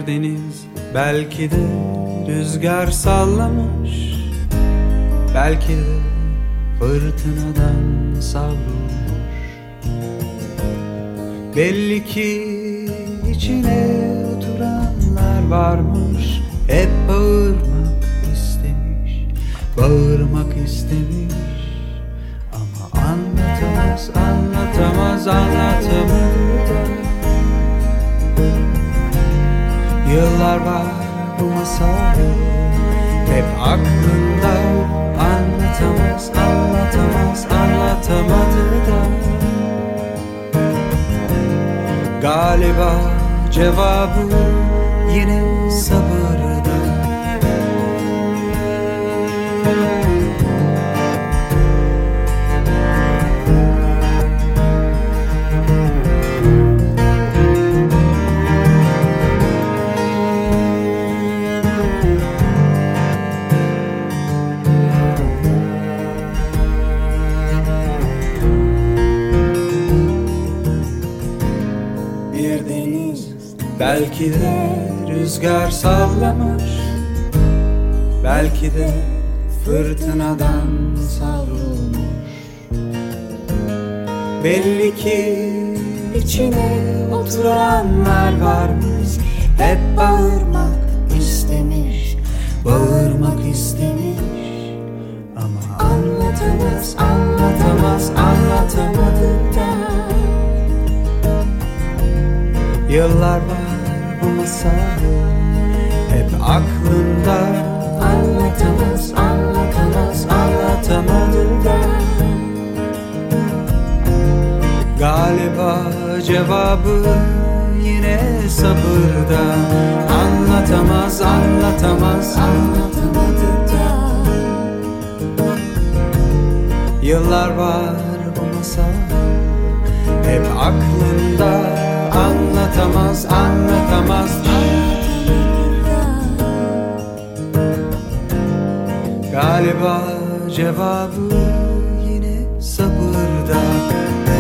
bir deniz, belki de rüzgar sallamış, belki de fırtınadan savrulmuş. Belli ki içine oturanlar varmış, hep bağırmak istemiş, bağırmak istemiş. Ama anlatamaz, anlatamaz, anlatamaz da. Yıllar var bu masal hep aklında, anlatamaz, anlatamaz, anlatamadı da. Galiba cevabı yine sabırda. Bir deniz, belki de rüzgar sallamış, belki de fırtınadan savrulmuş. Belli ki içine oturanlar varmış, hep bağırmak istemiş, bağırmak istemiş. Ama anlatamaz, anlatamaz, anlatamadı da. Yıllar var bu masal hep aklında, anlatamaz, anlatamaz, anlatamadı da. Galiba cevabı yine sabırda. Anlatamaz, anlatamaz, anlatamadı da. Yıllar var bu masal hep aklında, anlatamaz, anlatamaz, galiba cevabı yine sabırda.